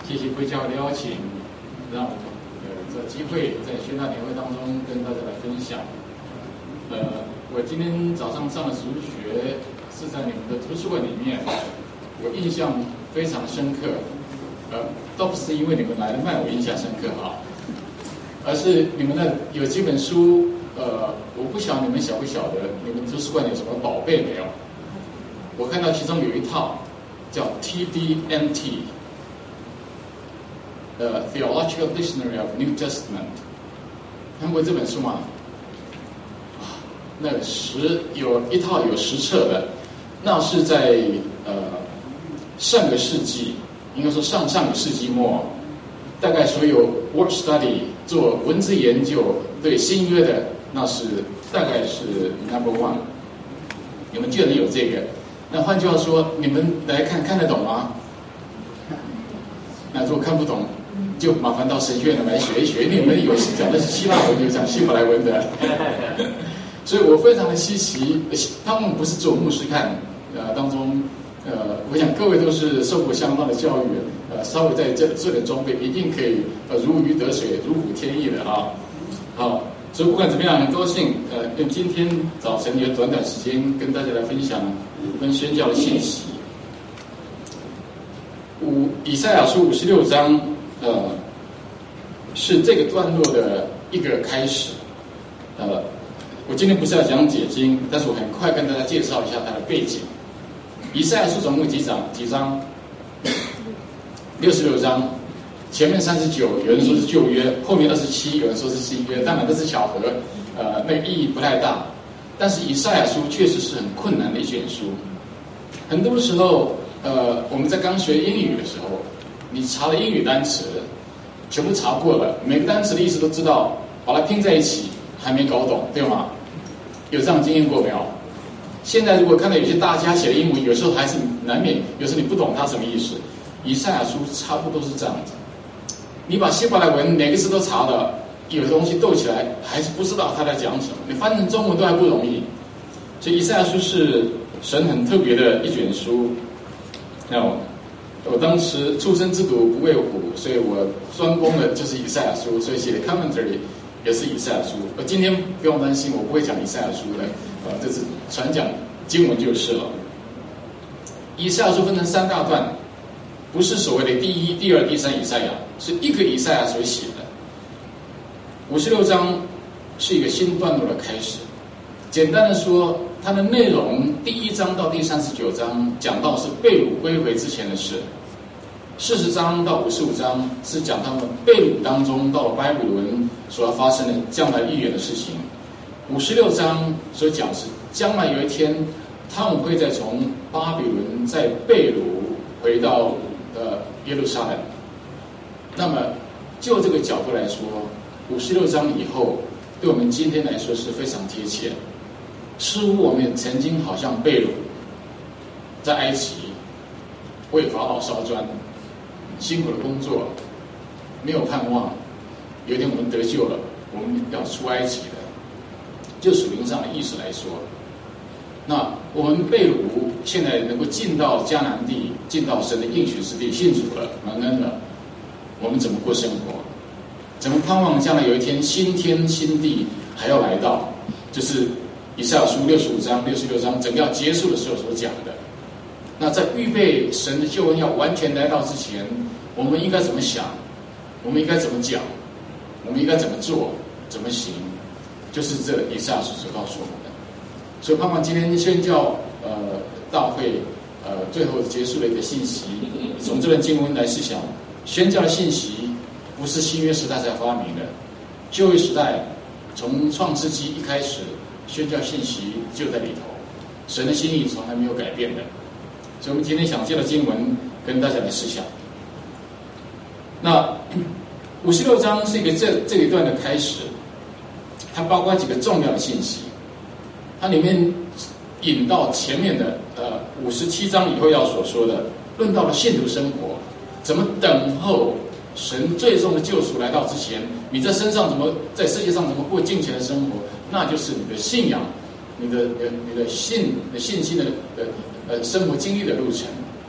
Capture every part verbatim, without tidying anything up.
谢谢贵教的邀请，让我有这机会在宣大年会当中跟大家来分享。呃，我今天早上上的主学是在你们的图书馆里面，我印象非常深刻。呃，倒不是因为你们来的慢我印象深刻哈，而是你们的有几本书，呃，我不晓得你们晓不晓得，你们图书馆有什么宝贝没有？我看到其中有一套叫 T D N T， 呃 Theological Dictionary of New Testament， 看过这本书吗？啊，那十有一套有十册的，那是在呃上个世纪。应该说上上个世纪末，大概所有 word study 做文字研究对新约的，那是大概是 number one。你们就能有这个。那换句话说，你们来看看得懂吗？那如果看不懂，就麻烦到神学院来学一学。你们有讲的是希腊文，有讲希伯来文的，所以我非常的稀奇。他们不是做牧师看，呃，当中。呃，我想各位都是受过相当的教育，呃，稍微在这这点装备一定可以呃如鱼得水、如虎添翼的啊。好，所以不管怎么样，很高兴呃用今天早晨有短短时间跟大家来分享跟宣教的信息。五以赛亚书五十六章，呃，是这个段落的一个开始。呃，我今天不是要讲解经，但是我很快跟大家介绍一下它的背景。以赛亚书总共几章？几章？六十六章，前面三十九，有人说是旧约，后面二十七，有人说是新约。当然这是巧合，呃，那个意义不太大。但是以赛亚书确实是很困难的一卷书。很多时候，呃，我们在刚学英语的时候，你查了英语单词，全部查过了，每个单词的意思都知道，把它拼在一起还没搞懂，对吗？有这样经验过没有？现在如果看到有些大家写的英文，有时候还是难免，有时候你不懂它什么意思。以赛亚书差不多是这样子，你把希伯来文每个字都查了，有的东西斗起来还是不知道他在讲什么，你翻成中文都还不容易。所以以赛亚书是神很特别的一卷书。那我我当时出生之犊不畏虎，所以我专攻的就是以赛亚书，所以写的 commentary 也是以赛亚书。我今天不用担心，我不会讲以赛亚书的。呃，这是传讲经文就是了。以赛亚书分成三大段，不是所谓的第一、第二、第三以赛亚，是一个以赛亚所写的。五十六章是一个新段落的开始。简单的说，它的内容第一章到第三十九章讲到是被掳归回之前的事，四十章到五十五章是讲他们被掳当中到了巴比伦所要发生的将来预言的事情。五十六章所讲是将来有一天，他们会再从巴比伦再被掳回到呃耶路撒冷。那么就这个角度来说，五十六章以后对我们今天来说是非常贴切。似乎我们曾经好像被掳在埃及为法老烧砖，辛苦的工作，没有盼望。有一天我们得救了，我们要出埃及了。就属灵上的意思来说，那我们被掳，现在能够进到迦南地，进到神的应许之地，信主了，蒙恩了，我们怎么过生活？怎么盼望将来有一天新天新地还要来到？就是以赛亚书六十五章、六十六章整个要结束的时候所讲的。那在预备神的救恩要完全来到之前，我们应该怎么想？我们应该怎么讲？我们应该怎么做？怎么行？就是这以赛亚书所告诉我们的。所以盼望今天宣教呃大会呃最后结束的一个信息，从这段经文来思想，宣教的信息不是新约时代才发明的，旧约时代从创世纪一开始，宣教信息就在里头，神的心意从来没有改变的。所以我们今天想借着经文跟大家来思想。那五十六章是一个这这一段的开始，它包括几个重要的信息，它里面引到前面的呃五十七章以后要所说的，论到了信徒生活，怎么等候神最终的救赎来到之前，你在身上怎么在世界上怎么过敬虔的生活，那就是你的信仰，你的你的信的信心的呃呃生活经历的路程。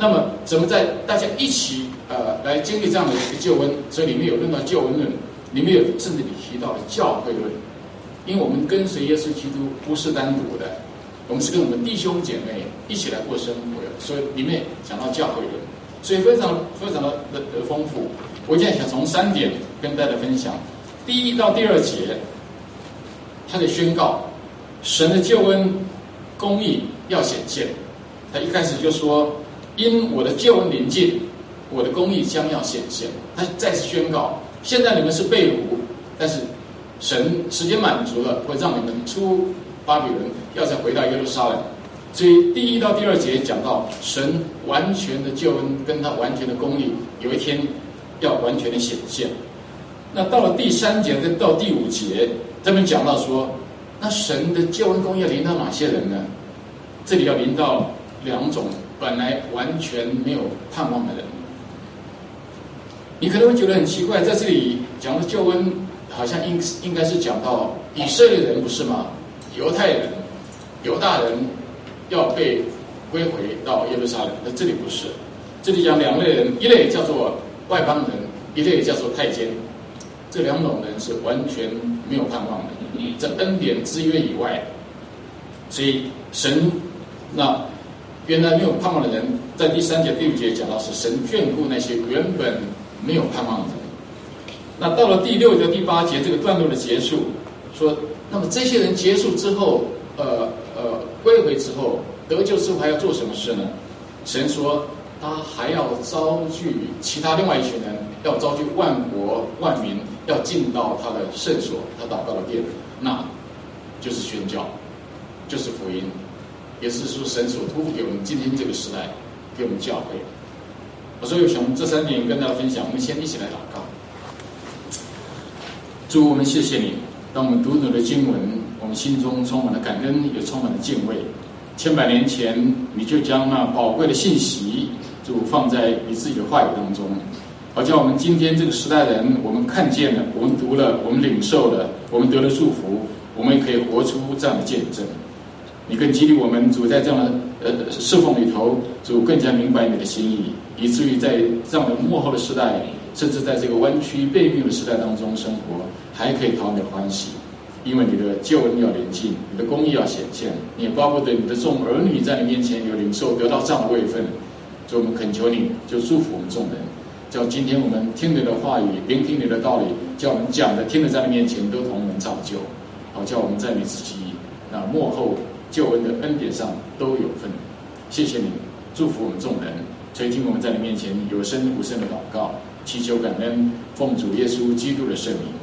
那么怎么在大家一起呃来经历这样的一个救恩？所以里面有论到救恩论，里面有甚至提到了教会论，因为我们跟随耶稣基督不是单独的，我们是跟我们弟兄姐妹一起来过生活的，所以里面讲到教会论，所以非常非常的的的丰富。我现在想从三点跟大家分享。第一到第二节，他的宣告神的救恩公义要显现。他一开始就说，因我的救恩临近，我的公义将要显现。他再次宣告，现在你们是被掳，但是神时间满足了，会让你们出巴比伦，要再回到耶路撒冷。所以第一到第二节讲到神完全的救恩跟他完全的公义，有一天要完全的显现。那到了第三节跟到第五节，他们讲到说，那神的救恩公义要临到哪些人呢？这里要临到两种本来完全没有盼望的人。你可能会觉得很奇怪，在这里讲的救恩好像应应该是讲到以色列人，不是吗？犹太人、犹大人要被归回到耶路撒冷，那这里不是，这里讲两类人，一类叫做外邦人，一类叫做太监。这两种人是完全没有盼望的，在恩典之约以外。所以神那原来没有盼望的人，在第三节第五节讲到是神眷顾那些原本没有盼望的人。那到了第六节第八节这个段落的结束，说那么这些人结束之后，呃呃归回之后得救之后还要做什么事呢？神说他还要招聚其他另外一群人，要招聚万国万民，要进到他的圣所，他祷告的殿，那就是宣教，就是福音，也是说神所托付给我们今天这个时代，给我们教会。所以我从这三点跟大家分享，我们先一起来祷告。主，我们谢谢你，当我们读你的经文，我们心中充满了感恩，也充满了敬畏。千百年前，你就将那宝贵的信息，主放在你自己的话语当中，好叫我们今天这个时代人，我们看见了，我们读了，我们领受了，我们得了祝福，我们也可以活出这样的见证。你更激励我们，主在这样的呃侍奉里头，主更加明白你的心意，以至于在这样的幕后的时代，甚至在这个弯曲背命的时代当中生活，还可以讨你的欢喜。因为你的救恩要临近，你的公义要显现，你也巴不得你的众儿女在你面前有领受，得到这样的位分。所以我们恳求你，就祝福我们众人，叫今天我们听你的话语，聆听你的道理，叫我们讲的听的在你面前都同我们造就，好叫我们在你自己那幕后救恩的恩典上都有份。谢谢你，祝福我们众人，垂听我们在你面前有声无声的祷告，祈求感恩，奉主耶稣基督的圣名。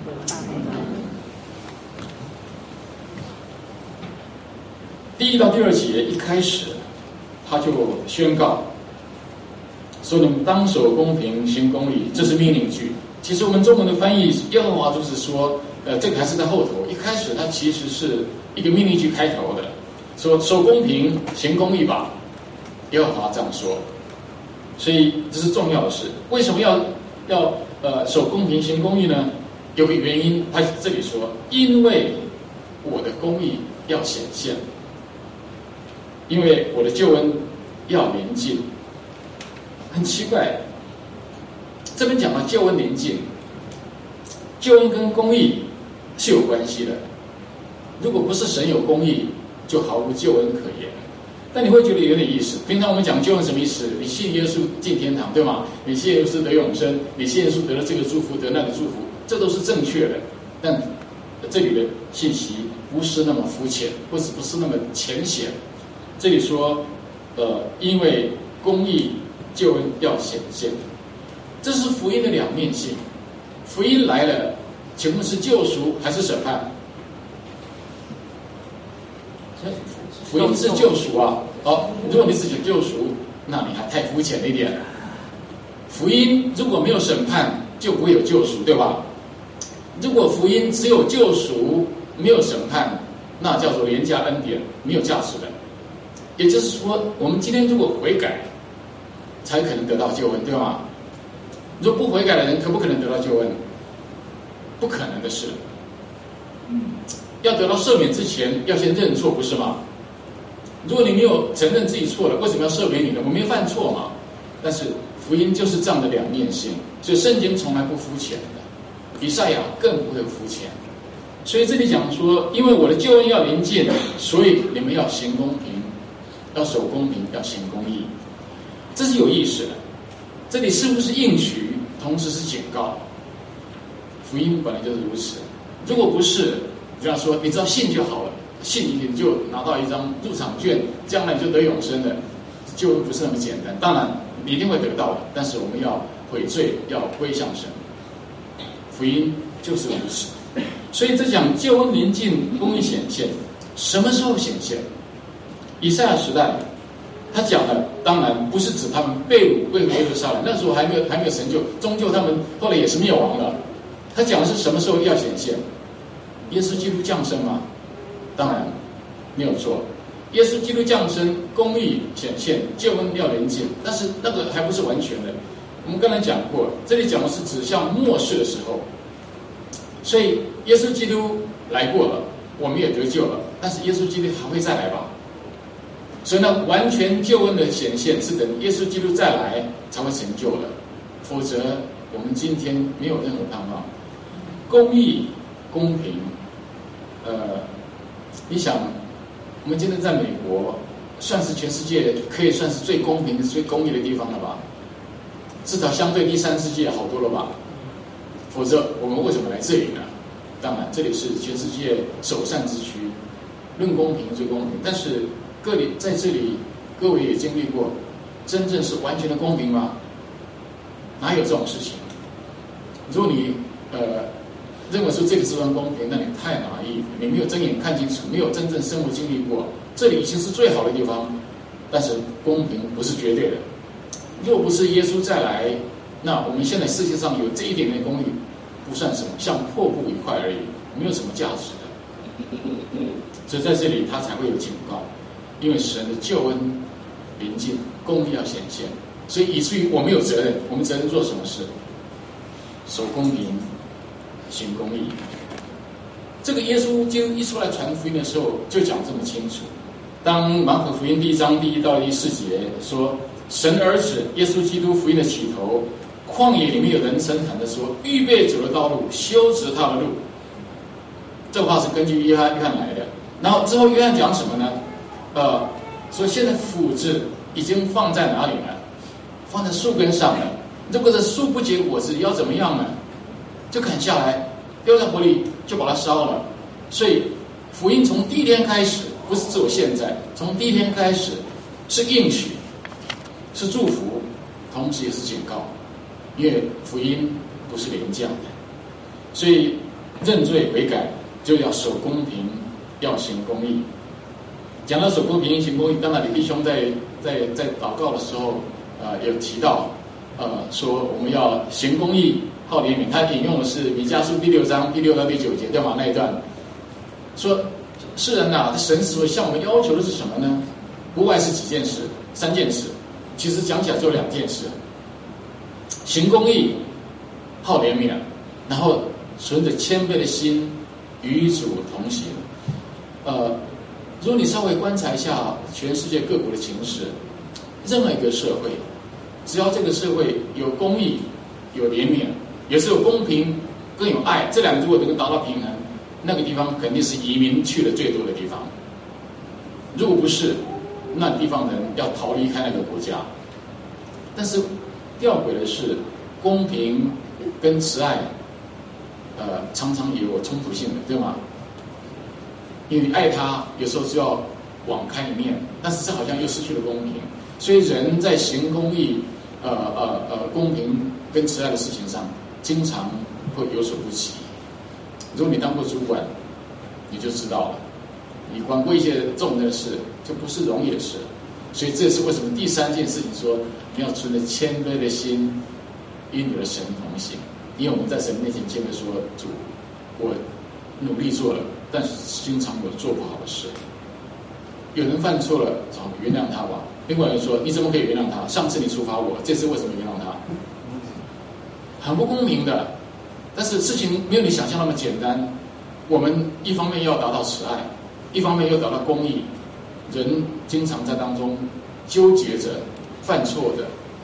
第一到第二节一开始，他就宣告说：“你们当守公平，行公义。”这是命令句。其实我们中文的翻译，耶和华就是说，呃，这个还是在后头。一开始它其实是一个命令句开头的，说守公平，行公义吧。耶和华这样说，所以这是重要的事。为什么要要呃守公平行公义呢？有个原因，他这里说，因为我的公义要显现，因为我的救恩要临近。很奇怪，这边讲到救恩临近，救恩跟公义是有关系的。如果不是神有公义，就毫无救恩可言。但你会觉得有点意思。平常我们讲救恩什么意思？你信耶稣进天堂，对吗？你信耶稣得永生，你信耶稣得了这个祝福，得那个祝福，这都是正确的。但这里的信息不是那么肤浅，或者不是那么浅显。这里说，呃，因为公义救恩要显现，这是福音的两面性。福音来了，请问是救赎还是审判？福音是救赎啊！哦，如果你只讲救赎，那你还太肤浅了一点。福音如果没有审判，就不会有救赎，对吧？如果福音只有救赎，没有审判，那叫做廉价恩典，没有价值的。也就是说，我们今天如果悔改，才可能得到救恩，对吗？如果不悔改的人，可不可能得到救恩？不可能的事。要得到赦免之前，要先认错，不是吗？如果你没有承认自己错了，为什么要赦免你呢？我没有犯错嘛。 但是福音就是这样的两面性，所以圣经从来不肤浅的，以赛亚更不会肤浅。所以这里讲说，因为我的救恩要临近，所以你们要行公平，要守公平，要行公义。这是有意思的。这里是不是应许，同时是警告？福音本来就是如此。如果不是，就像说，你只要信就好了，信你就拿到一张入场券，将来你就得永生了。救恩不是那么简单。当然你一定会得到的，但是我们要悔罪，要归向神。福音就是如此。所以这讲救恩临近，公义显现，什么时候显现？以赛亚时代，他讲的当然不是指他们被掳归回耶路撒冷，那时候还没有还没有成就，终究他们后来也是灭亡了。他讲的是什么时候要显现？耶稣基督降生嘛？当然没有错。耶稣基督降生，公义显现，救恩要临近，但是那个还不是完全的。我们刚才讲过，这里讲的是指向末世的时候。所以耶稣基督来过了，我们也得救了，但是耶稣基督还会再来吧？所以呢，完全救恩的显现是等耶稣基督再来才会成就的，否则我们今天没有任何盼望。公义、公平，呃，你想，我们今天在美国，算是全世界可以算是最公平、最公义的地方了吧？至少相对第三世界好多了吧？否则我们为什么来这里呢？当然，这里是全世界首善之区，论公平最公平。但是各里在这里，各位也经历过，真正是完全的公平吗？哪有这种事情？如果你呃认为说这个是很公平，那你太拿意，你没有睁眼看清楚，没有真正生活经历过。这里已经是最好的地方，但是公平不是绝对的。若不是耶稣再来，那我们现在世界上有这一点点公义，不算什么，像破布一块而已，没有什么价值的。所以在这里他才会有警告，因为神的救恩临近，公义要显现，所以以至于我们有责任，我们责任做什么事？守公平，行公义。这个耶稣基督一出来传福音的时候，就讲这么清楚。当马可福音第一章第一到第四节说，神儿子耶稣基督福音的起头，旷野里面有人声喊的说，预备主的道路，修直他的路。这话是根据约翰约翰来的。然后之后约翰讲什么呢？呃，说现在斧子已经放在哪里呢？放在树根上了。如果这树不结果子，要怎么样呢？就砍下来，丢在火里，就把它烧了。所以福音从第一天开始，不是只有现在，从第一天开始是应许，是祝福，同时也是警告。因为福音不是廉价的，所以认罪悔改就要守公平，要行公义。讲到守公平、行公义，当然李弟兄在在在祷告的时候，呃，有提到，呃，说我们要行公义，好怜悯。他引用的是弥迦书第六章第六到第九节，对吗？那一段说，世人呐、啊，神所向我们要求的是什么呢？不外是几件事，三件事。其实讲起来就两件事。行公义，好怜悯，然后存着谦卑的心与主同行。呃，如果你稍微观察一下全世界各国的情势，任何一个社会，只要这个社会有公义、有怜悯，也是有公平、更有爱，这两个如果能够达到平衡，那个地方肯定是移民去的最多的地方。如果不是，那地方人要逃离开那个国家。但是吊诡的是，公平跟慈爱，呃，常常也有冲突性的，对吗？因为爱他，有时候就要网开一面，但是这好像又失去了公平。所以人在行公义、呃呃呃公平跟慈爱的事情上，经常会有所不齐。如果你当过主管，你就知道了，你管过一些重要的事，就不是容易的事。所以这是为什么第三件事情说，你要存着谦卑的心，与你的神同行。因为我们在神面前谦卑说，主，我努力做了，但是经常有做不好的事。有人犯错了，好，原谅他吧。另外人说，你怎么可以原谅他？上次你处罚我，这次为什么原谅他？很不公平的。但是事情没有你想象那么简单。我们一方面要达到慈爱，一方面又达到公义。人经常在当中纠结着，犯错的，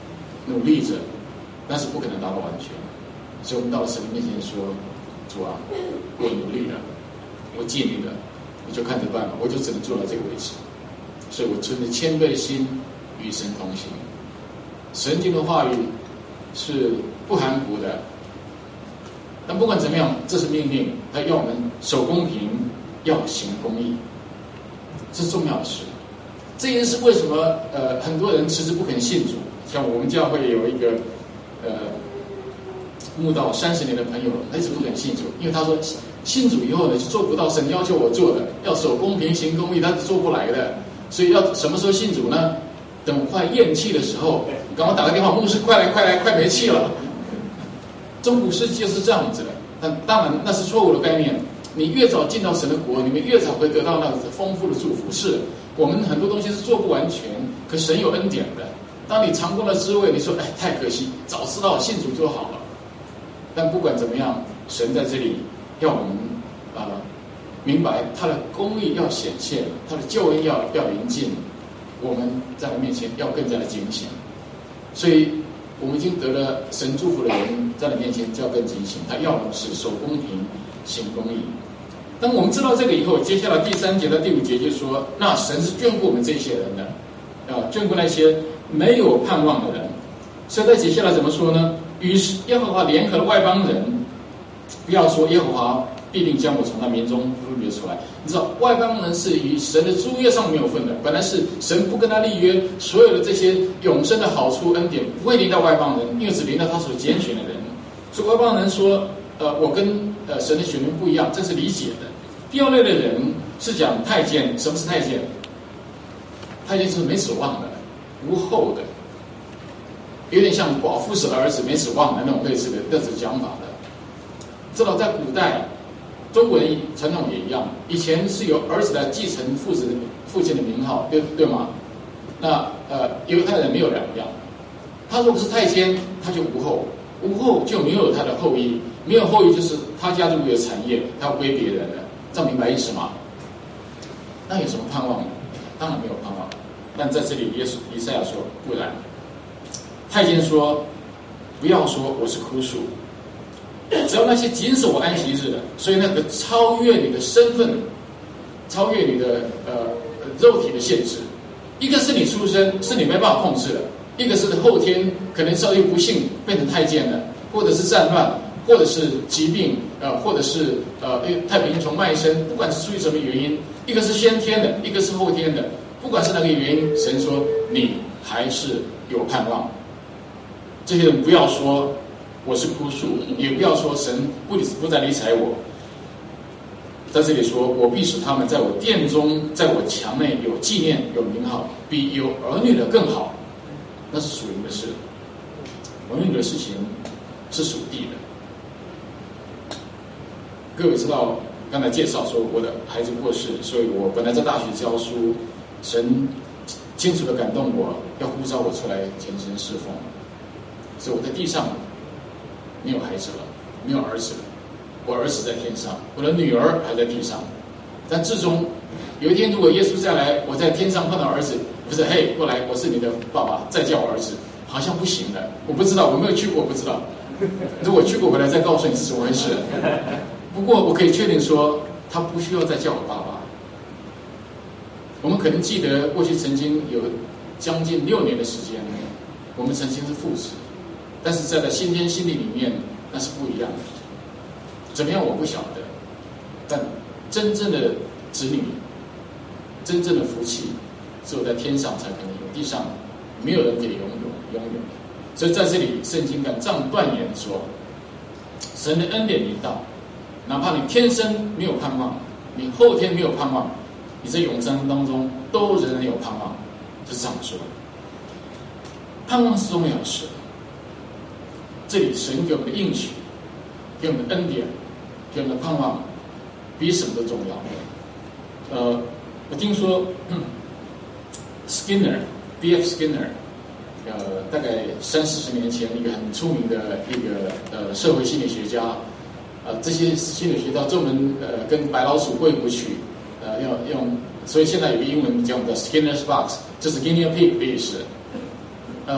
努力着，但是不可能达到完全。所以我们到了神的面前说：“主啊，我努力了，我尽力了，你就看着办吧，我就只能做到这个位置。所以我存着谦卑的心与神同行。神经的话语是不含糊的，但不管怎么样，这是命令，他要我们守公平，要行公义，这是重要的事。这件事为什么呃很多人迟迟不肯信主？像我们教会有一个呃慕道三十年的朋友，他一直不肯信主，因为他说信主以后呢，就做不到神要求我做的，要守公平行公义，他是做不来的。所以要什么时候信主呢？等我快咽气的时候，你赶快打个电话，牧师快来快来，快没气了。中古世纪就是这样子的，但当然那是错误的概念。你越早进到神的国，你们越早会得到那个丰富的祝福。是我们很多东西是做不完全，可神有恩典的。当你尝过了滋味，你说哎，太可惜，早知道信主就好了。但不管怎么样，神在这里要我们啊、呃、明白他的公义要显现，他的救恩要要临近，我们在他面前要更加的警醒。所以我们已经得了神祝福的人，在他面前就要更警醒。他要我们是守公平、行公义。当我们知道这个以后，接下来第三节到第五节就说，那神是眷顾我们这些人的，啊，眷顾那些没有盼望的人。所以在接下来怎么说呢？于是耶和华联合了外邦人，不要说耶和华必定将我从他民中分别出来。你知道外邦人是与神的租约上没有份的，本来是神不跟他立约，所有的这些永生的好处恩典不会临到外邦人，因为只临到他所拣选的人。所以外邦人说，呃，我跟呃神的选民不一样，这是理解的。第二类的人是讲太监。什么是太监？太监是没指望的，无后的，有点像寡妇死了儿子没指望的那种类似的那种讲法的。知道在古代中国人传统也一样，以前是由儿子来继承父子父亲的名号，对对吗？那呃犹太人没有两样，他如果是太监，他就无后，无后就没有他的后裔，没有后裔就是他家就没有产业，他要归别人了。这样明白意思吗？那有什么盼望呢？当然没有盼望。但在这里耶稣以赛亚说不然。太监说，不要说我是枯树，只要那些谨守我安息日的，所以那个超越你的身份，超越你的呃肉体的限制。一个是你出生是你没办法控制的，一个是后天可能遭遇不幸变成太监了，或者是战乱，或者是疾病，呃，或者是呃太贫穷卖身，不管是出于什么原因，一个是先天的，一个是后天的，不管是哪个原因，神说你还是有盼望。这些人不要说我是枯树，也不要说神不不再理睬我。在这里说，我必使他们在我殿中，在我墙内有纪念，有名号，比有儿女的更好。那是属灵的事，儿女的事情是属地的。各位知道，刚才介绍说我的孩子过世，所以我本来在大学教书，神清楚地感动我，要呼召我出来前身侍奉。所以我在地上没有孩子了，没有儿子了，我儿子在天上，我的女儿还在地上。但至终有一天，如果耶稣再来，我在天上碰到儿子，不是嘿过来，我是你的爸爸，再叫我儿子，好像不行的。我不知道，我没有去过，我不知道。如果去过回来再告诉你是怎么回事。不过我可以确定说，他不需要再叫我爸爸。我们可能记得过去曾经有将近六年的时间，我们曾经是父子。但是在他新天新地里面，那是不一样的。怎么样我不晓得，但真正的子女，真正的福气，只有在天上才可能有，地上没有人可以拥有拥有。所以在这里，圣经敢这样断言说，神的恩典临到，哪怕你天生没有盼望，你后天没有盼望，你在永生当中都仍然有盼望，是这样说。盼望是重要的事。这里神给我们的应许，给我们的恩典，给我们的盼望，比什么都重要。呃，我听说、嗯、Skinner B F Skinner， 呃，大概三四十年前一个很出名的一个呃社会心理学家，呃，这些心理学家专门呃跟白老鼠过意不去，呃，要用，所以现在有个英文叫的 Skinner's Box， 就是 Guinea Pig 的意思。呃，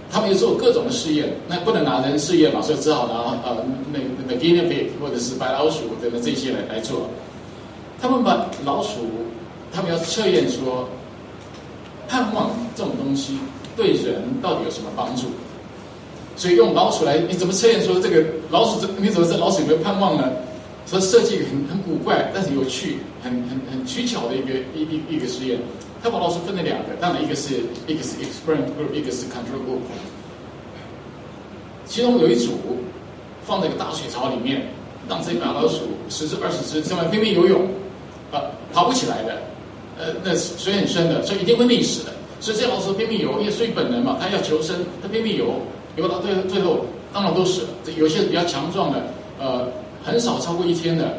他们也做各种的试验，那不能拿人试验嘛，所以只好拿呃那那 guinea pig 或者是白老鼠等等这些来来做。他们把老鼠，他们要测验说，盼望这种东西对人到底有什么帮助？所以用老鼠来，你怎么测验说这个老鼠，你怎么知道老鼠有没有盼望呢？所以设计一个很很古怪，但是有趣、很很很取巧的一个一一一个实验。他把老鼠分了两个，当然一个是一个是 experiment group， 一个是 control group。其中有一组放在一个大水槽里面，让这些老鼠十只二十只在外拼命游泳，啊、呃，跑不起来的，呃，那水很深的，所以一定会溺死的。所以这些老鼠拼命游，因为出于本能嘛，它要求生，它拼命游，游到最最后当然都死了。这有些比较强壮的，呃，很少超过一天的，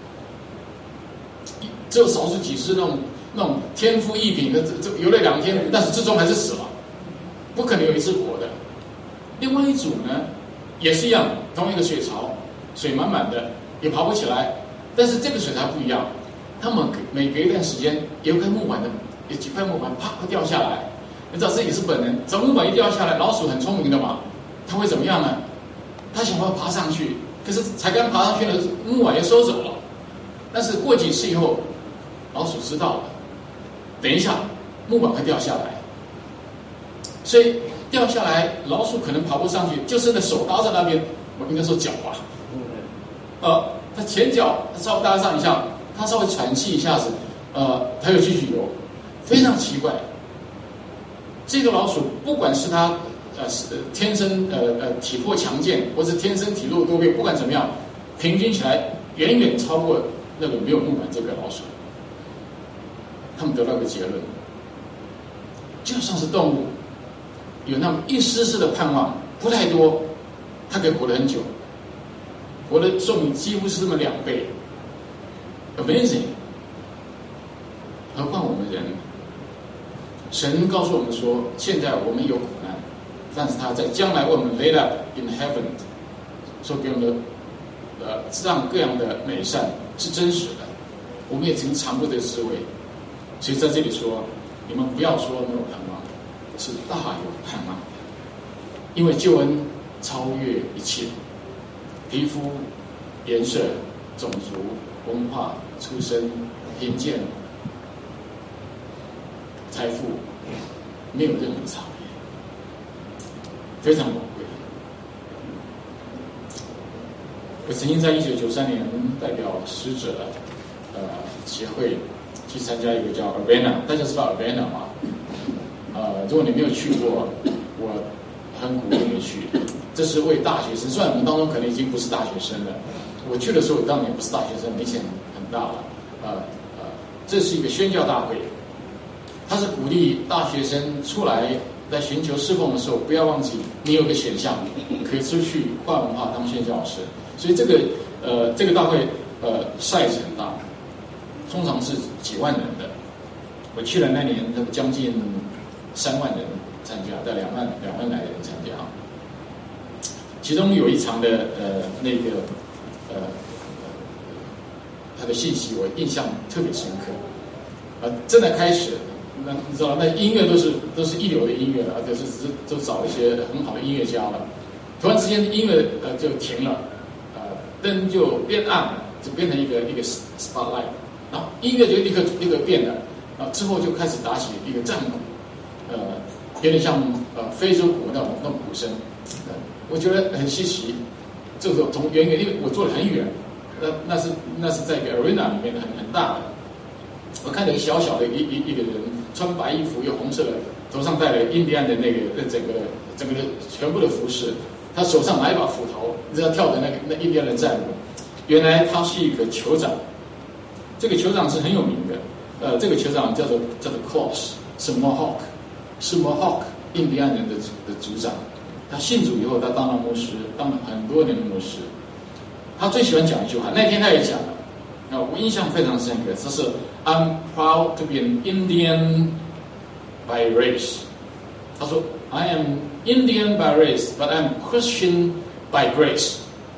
只有少数几只那种。那种天赋异禀的，这这游了两天，但是最终还是死了，不可能有一只活的。另外一组呢，也是一样，同一个水槽，水满满的，也爬不起来。但是这个水槽不一样，他们每隔一段时间，有块木板的，有几块木板啪会掉下来。你知道这也是本能，这木板一掉下来，老鼠很聪明的嘛，它会怎么样呢？它想要爬上去，可是才刚爬上去呢，木板又收走了。但是过几次以后，老鼠知道了。等一下，木板会掉下来，所以掉下来，老鼠可能爬不上去，就是那手搭在那边，我应该说脚吧，呃，它前脚它稍微搭上一下，它稍微喘气一下子，呃，它又继续游，非常奇怪。这个老鼠不管是它呃是天生呃呃体魄强健，或是天生体弱多病，不管怎么样，平均起来远远超过那个没有木板这个老鼠。他们得到一个结论，就算是动物，有那么一丝丝的盼望，不太多，它可以活得很久，活的寿命几乎是这么两倍 ，amazing。何况我们人，神告诉我们说，现在我们有苦难，但是他在将来为我们 laid up in heaven， 说给我们的呃这样各样的美善是真实的，我们也曾尝过这个滋味。所以在这里说，你们不要说没有盼望，是大有盼望，因为救恩超越一切，皮肤、颜色、种族、文化、出身、贫贱、财富，没有任何差别，非常宝贵。我曾经在一九九三年代表使者呃协会。去参加一个叫 Urbana， 大家知道 Urbana 吗？呃，如果你没有去过，我很鼓励你去。这是为大学生，虽然我们当中可能已经不是大学生了，我去的时候当然也不是大学生，年纪很大了。呃呃，这是一个宣教大会，它是鼓励大学生出来在寻求侍奉的时候，不要忘记你有个选项，可以出去跨文化当宣教师。所以这个呃这个大会呃 size 很大。通常是几万人的，我去了那年，那将近三万人参加，在两万两万来人参加。其中有一场的呃那个呃他的信息我印象特别深刻。呃，正在开始，那你知道那音乐都是都是一流的音乐了，就是都找一些很好的音乐家了。突然之间音乐呃就停了，呃灯就变暗了，就变成一个一个 spotlight。然后音乐就立刻立刻变了，啊，之后就开始打起一个战鼓，呃，有点像呃非洲鼓那种那种鼓声，呃，我觉得很稀奇。这个从远远，因为我坐得很远，那那是那是在一个 arena 里面的很很大的，我看到一个小小的一一一个人穿白衣服，有红色的，头上戴了印第安的那个那整个整个的全部的服饰，他手上拿一把斧头，你知道跳的那个那印第安的战舞，原来他是一个酋长。这个酋长是很有名的，呃，这个酋长叫做叫做 Claus， 是 Mohawk， 是 Mohawk 印第安人的的族长。他信主以后，他当了牧师，当了很多年的牧师。他最喜欢讲一句话，那天他也讲了，啊，我印象非常深刻，这是 I'm proud to be an Indian by race。他说 I am Indian by race, but I'm Christian by grace。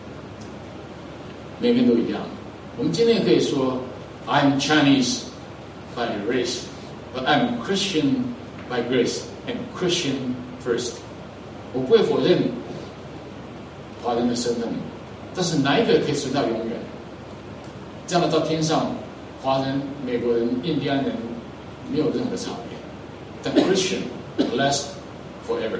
每个人都一样。我们今天也可以说。I'm Chinese by race, but I'm Christian by grace and Christian first。 我不会否认华人的身份，但是哪一个可以存到永远？这样的到天上，华人、美国人、印第安人没有任何的差别。但 Christian lasts forever，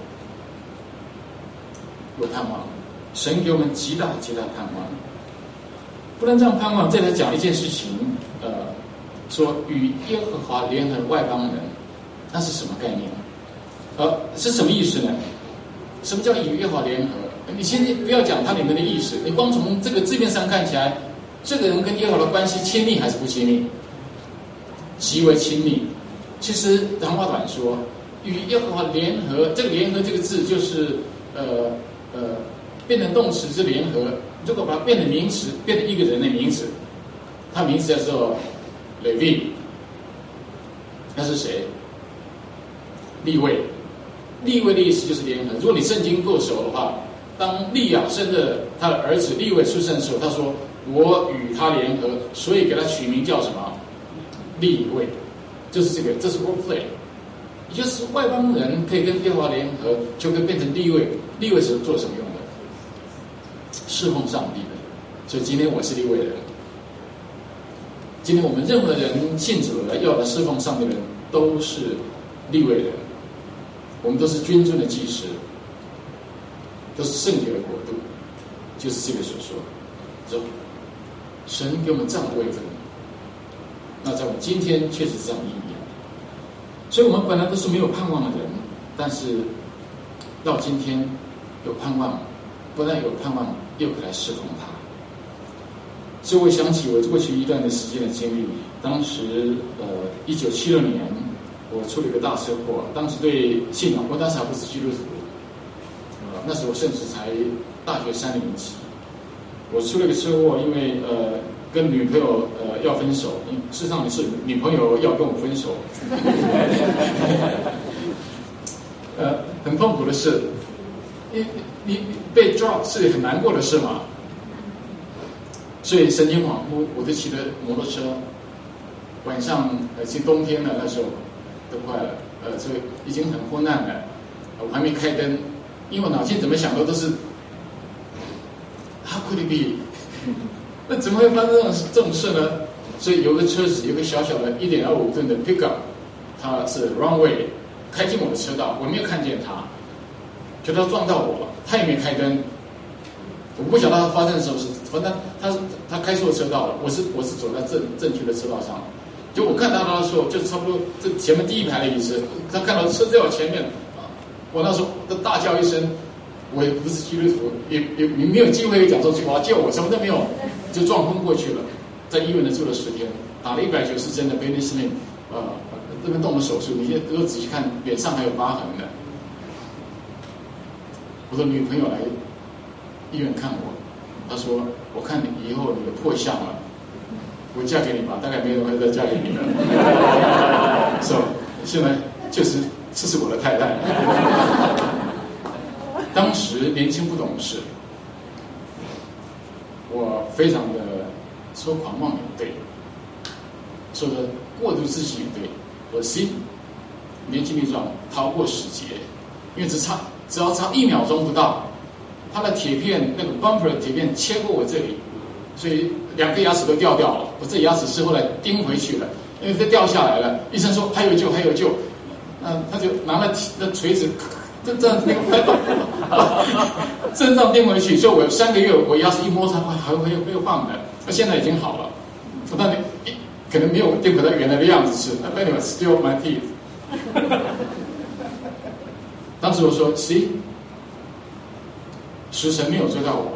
有盼望，神给我们极大极大盼望。不能这样盼望，再来讲一件事情，呃，说与耶和华联合外邦人，那是什么概念？呃，是什么意思呢？什么叫与耶和华联合？你先不要讲它里面的意思，你光从这个字面上看起来，这个人跟耶和华的关系亲密还是不亲密？极为亲密。其实长话短说，与耶和华联合，这个联合这个字就是呃呃变成动词是联合，如果把它变成名词，变成一个人的名字，他名字叫做利未，那是谁？利未。利未的意思就是联合。如果你圣经够熟的话，当利亚生的他的儿子利未出生的时候，他说我与他联合，所以给他取名叫什么？利未，就是这个，这是 wordplay， 也就是外邦人可以跟耶和华联合，就可以变成利未。利未是做什么用的？侍奉上帝的。所以今天我是利未人。今天我们任何人信主了要来侍奉上帝的人，都是利未人。我们都是君尊的祭司，都是圣洁的国度，就是这个所说。说神给我们这样的位分，那在我们今天确实是这样的意义。所以我们本来都是没有盼望的人，但是到今天有盼望，不但有盼望，又可以来侍奉他。所以我想起我过去一段的时间的经历，当时呃，一九七六年。我出了一个大车祸，当时对信仰，我当时还不是基督徒，呃，那时候甚至才大学三年级。我出了一个车祸，因为呃跟女朋友呃要分手，事实上是女朋友要跟我分手，呃，很痛苦的事。你你被 drop 是很难过的事嘛，所以神经恍惚，我就骑着摩托车，晚上呃，其实冬天了那时候。都快了，呃，所以已经很昏暗了，我还没开灯，因为我脑筋怎么想的都是 How could it be？ 那怎么会发生这种这种事呢？所以有个车子，有个小小的一点二五吨的 pickup， 它是 runway 开进我的车道，我没有看见它，就它撞到我了，它也没开灯，我不晓得它发生的时候是，反正它它开错车道了，我是我是走在正正确的车道上。就我看到他的时候，就差不多这前面第一排的意思，他看到车在我前面，啊，我那时候大叫一声，我也不是基督徒，也也没有机会讲说主啊救我，什么都没有，就撞昏过去了，在医院呢住了十天，打了一百九十针的 penicillin， 呃，这边动了手术，你如果仔细看，脸上还有疤痕的。我的女朋友来医院看我，她说：“我看你以后你的破相了。”我嫁给你吧，大概没有人会再嫁给你了。so 现在就是这是我的太太。当时年轻不懂事，我非常的说狂妄也对，说的过度自信也对。我心年轻力壮，逃过死劫，因为只差只要差一秒钟不到，他的铁片那个 bumper 铁片切过我这里，所以两颗牙齿都掉掉了。我这牙齿是后来钉回去了，因为它掉下来了。医生说还有救，还有救。嗯、呃，他就拿了那锤子，这这样钉，正这样钉回去。所以我三个月，我牙齿一摩擦，还会会晃的。那现在已经好了，但你可能没有钉回到原来的样子是。那 anyway still my teeth。当时我说 ，see， 食神没有追到我，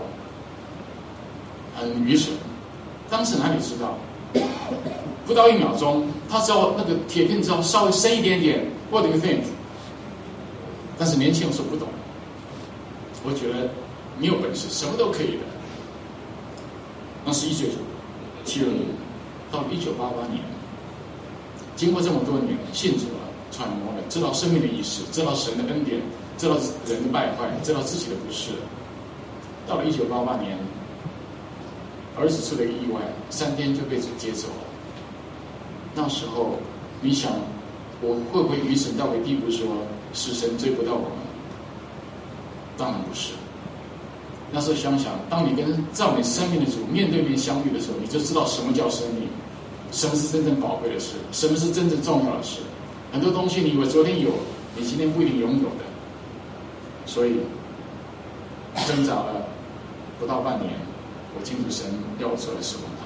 很愚蠢。当时哪里知道？不到一秒钟，他只要那个铁片只要稍微深一点点 ，What do you think？ 但是年轻人说不懂，我觉得你有本事，什么都可以的。那是一九七六年，到一九八八年，经过这么多年，信主了，揣摩了，知道生命的意思，知道神的恩典，知道人的败坏，知道自己的不是。到了一九八八年。儿子出了一个意外，三天就被接走了。那时候，你想，我会不会愚蠢到个地步说，死神追不到我们？ 当然不是。那时候想想，当你跟造你生命的主面对面相遇的时候，你就知道什么叫生命，什么是真正宝贵的事，什么是真正重要的事。很多东西你以为昨天有，你今天不一定拥有的。所以挣扎了不到半年，我清楚神要我做的侍奉他。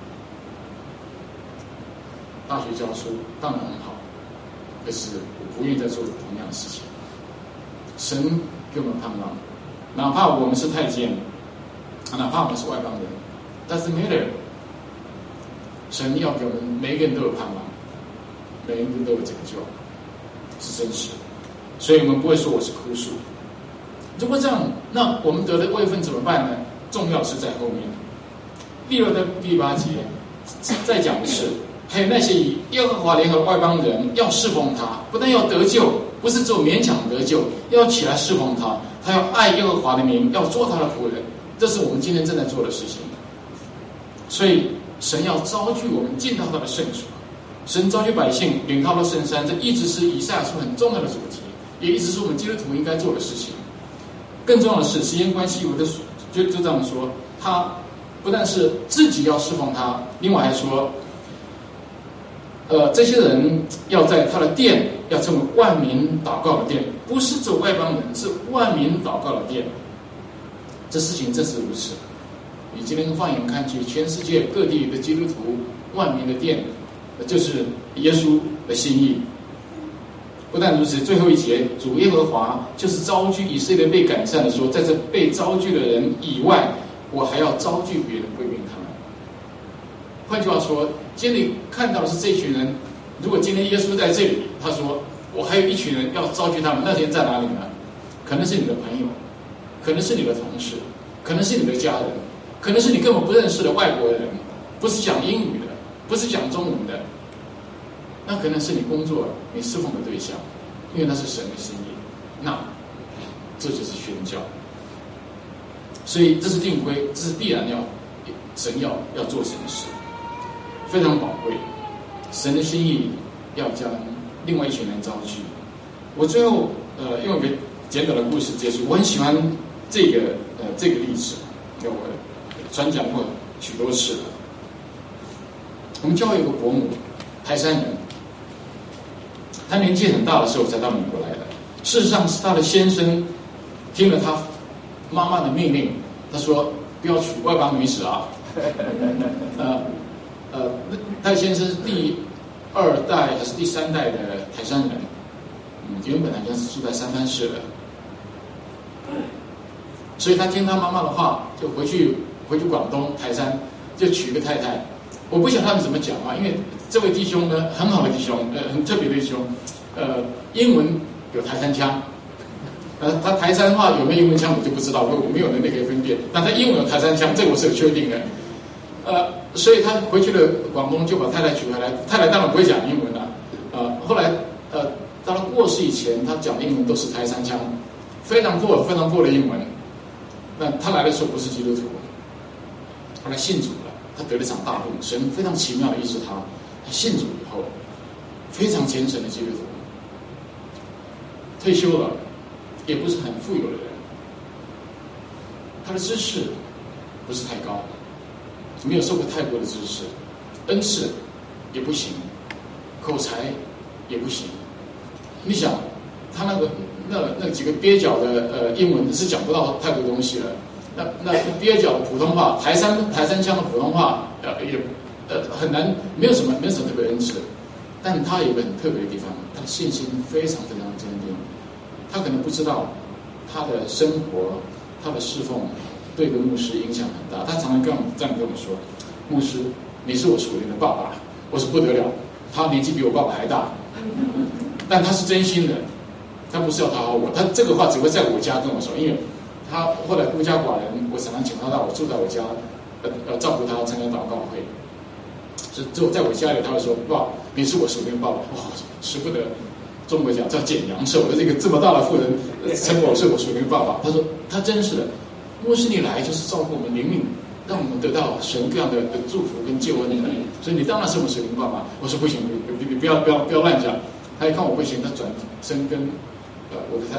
大学教书当然很好，可是我不愿意再做同样的事情。神给我们盼望，哪怕我们是太监，哪怕我们是外邦人，但是 matter， 神要给我们每一个人都有盼望，每一个人都有拯救，是真实的。所以我们不会说我是枯树。如果这样，那我们得的位分怎么办呢？重要是在后面。第六到第八节再讲的是，还有那些以耶和华联合外邦人要侍奉他，不但要得救，不是只有勉强得救，要起来侍奉他，他要爱耶和华的名，要做他的仆人。这是我们今天正在做的事情。所以神要招聚我们进到他的圣所，神招聚百姓领他到圣山，这一直是以赛亚书很重要的主题，也一直是我们基督徒应该做的事情。更重要的是，时间关系，我就就就这样说，他不但是自己要侍奉他，另外还说，呃，这些人要在他的殿，要成为万民祷告的殿，不是走外邦人，是万民祷告的殿。这事情真是如此。你今天放眼看去，全世界各地的基督徒，万民的殿，就是耶稣的心意。不但如此，最后一节，主耶和华就是招聚以色列被赶散的说，在这被招聚的人以外，我还要招聚别人归并他们。换句话说，今天你看到的是这一群人，如果今天耶稣在这里，他说我还有一群人要招聚他们，那些人在哪里呢？可能是你的朋友，可能是你的同事，可能是你的家人，可能是你根本不认识的外国人，不是讲英语的，不是讲中文的。那可能是你工作、你侍奉的对象，因为那是神的心意。那这就是宣教。所以这是定规，这是必然要神要要做神的事，非常宝贵。神的心意要将另外一群人招聚。我最后呃用一个简短的故事结束。我很喜欢这个呃这个例子，因为我传讲过许多次了。我们教会有个伯母，台山人。他年纪很大的时候才到美国来的。事实上是他的先生听了他妈妈的命令，他说不要娶外邦女子啊。呃呃，他的先生是第二代还是第三代的台山人，嗯，原本好像是住在三藩市的，所以他听他妈妈的话，就回去回去广东台山，就娶个太太。我不晓得他们怎么讲啊，因为这位弟兄呢，很好的弟兄，呃，很特别的弟兄，呃，英文有台山腔，呃，他台山话有没有英文腔我就不知道，我我没有能力可以分辨，但他英文有台山腔，这个我是有确定的，呃，所以他回去了广东就把太太娶回来，太太当然不会讲英文了，呃，后来呃，到他过世以前，他讲的英文都是台山腔，非常破非常破的英文，那他来的时候不是基督徒，后来信主了。他得了一场大病，神非常奇妙的医治他。他信主以后，非常虔诚的基督徒，退休了，也不是很富有的人。他的知识不是太高，没有受过太多的知识，恩赐也不行，口才也不行。你想，他那个那那几个蹩脚的呃英文是讲不到太多东西了。那那蹩脚的普通话，台山台山腔的普通话，呃也呃很难，没有什么没有什么特别恩赐，但他有一个很特别的地方，他的信心非常非常坚定。他可能不知道他的生活，他的侍奉对一个牧师影响很大。他常常跟我这样跟我说：“牧师，你是我属灵的爸爸。”我说不得了，他年纪比我爸爸还大，但他是真心的，他不是要讨好我。他这个话只会在我家跟我说，因为。他后来孤家寡人，我常常请他到我住在我家，呃呃照顾他，参加祷告会。只只有在我家里，他会说：“爸，你是我属灵的爸爸。”哇，使不得。中国讲叫捡阳寿的这个这么大的妇人称我是我属灵的爸爸。他说他真是的，牧师你来就是照顾我们灵命，让我们得到神各样的的祝福跟救恩的，所以你当然是我属灵的爸爸。我说不行，你你不要不要不要乱讲。他一看我不行，他转身跟呃我的太。我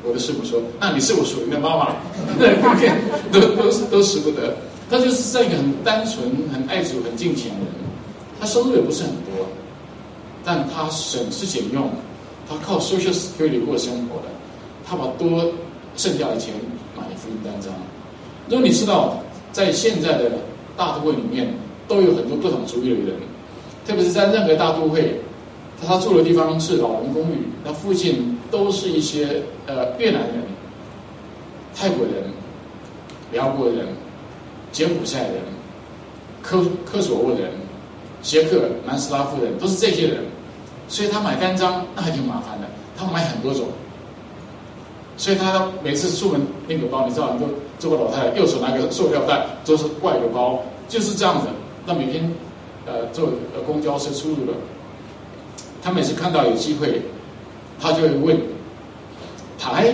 我的师母说：“那你是我属灵的妈妈。”都都是都使不得。他就是在一个很单纯、很爱主、很敬虔的人，他收入也不是很多，但他省吃俭用，他靠 social security 过生活的，他把多剩下的钱买福音单张。如果你知道，在现在的大都会里面，都有很多不同族裔的人，特别是在任何大都会，他住的地方是老人公寓，那附近都是一些呃越南人、泰国人、辽国人、柬埔寨人、科科索沃人、捷克、南斯拉夫人，都是这些人，所以他买单张那还挺麻烦的，他买很多种，所以他每次出门拎个包，你知道，你都做个老太太，右手拿个塑料袋，左手挂一个包，就是这样子。那每天呃坐呃公交车出入了，他每次看到有机会，他就会问：台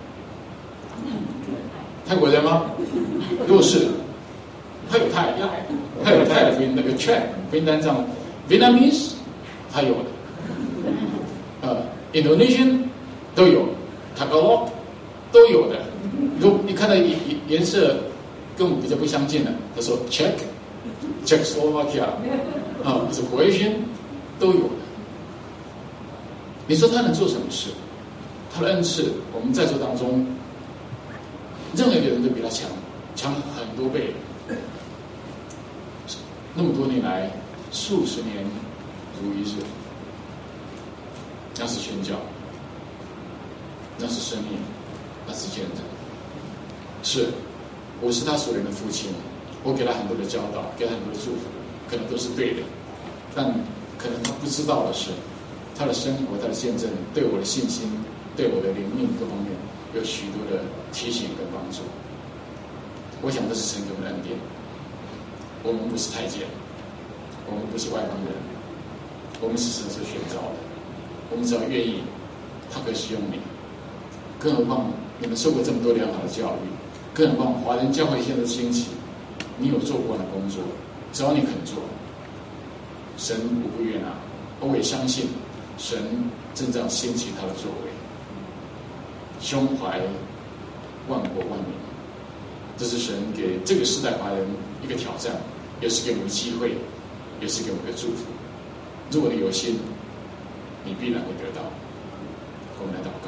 泰国人吗？如果是，他有泰，他有泰的福音那个 check 福音单张 ，Vietnamese 他有的，呃 Indonesian 都有 ，Tagalog 都有的。如果你看到颜颜色跟我们比较不相近的，他说 check Czechoslovakia 啊，是 Croatian 都有的。你说他能做什么事？他的恩赐，我们在座当中，任何一个人都比他强，强很多倍。那么多年来，数十年如一日，那是宣教，那是生命，那是见证。是，我是他所人的父亲，我给他很多的教导，给他很多的祝福，可能都是对的，但可能他不知道的是，他的生活，他的见证，对我的信心，对我的灵命各方面有许多的提醒跟帮助。我想这是神给我们的恩典。我们不是太监，我们不是外邦人，我们是神所选召的。我们只要愿意，他可以使用你。更何况你们受过这么多良好的教育，更何况华人教会现在兴起，你有做过的工作，只要你肯做，神无不悦纳。我也相信神正在兴起他的作为，胸怀万国万民。这是神给这个时代华人一个挑战，也是给我们机会，也是给我们的祝福。如果你有心，你必然会得到。我们来祷告。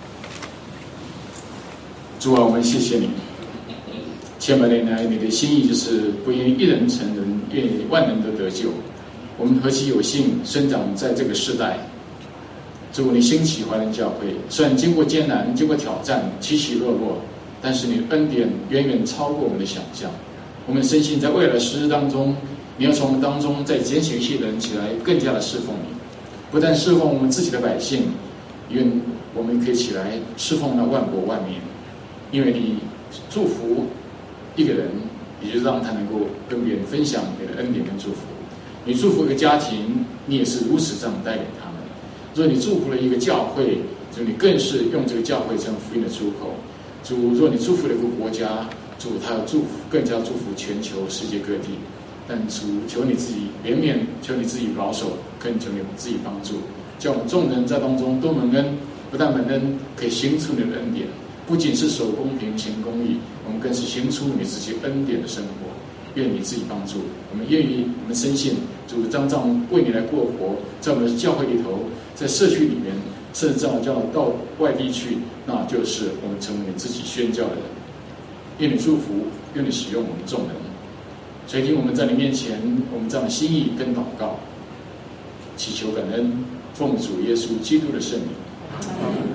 主啊，我们谢谢你，千百年来你的心意就是不愿一人成人，愿意万人都得救。我们何其有幸生长在这个时代。主，你兴起华人教会，虽然经过艰难，经过挑战，起起落落，但是你的恩典远远超过我们的想象。我们深信在未来的时日当中，你要从我们当中再拣选一些人起来，更加的侍奉你。不但侍奉我们自己的百姓，愿我们可以起来侍奉那万国万民。因为你祝福一个人，也就让他能够跟别人分享你的恩典跟祝福。你祝福一个家庭，你也是如此这样带领他们。如果你祝福了一个教会，就你更是用这个教会成福音的出口。主，若你祝福了一个国家，主他要祝福，更加祝福全球世界各地。但主，求你自己怜悯，求你自己保守，更求你自己帮助，叫我们众人在当中都蒙恩，不但蒙恩，可以行出你的恩典，不仅是守公平行公义，我们更是行出你自己恩典的生活。愿你自己帮助我们，愿意我们深信主张张为你来过活，在我们的教会里头，在社区里面，甚至叫到外地去，那就是我们成为你自己宣教的人。愿你祝福，愿你使用我们众人。垂听我们在你面前，我们这样的心意跟祷告，祈求感恩，奉主耶稣基督的圣名。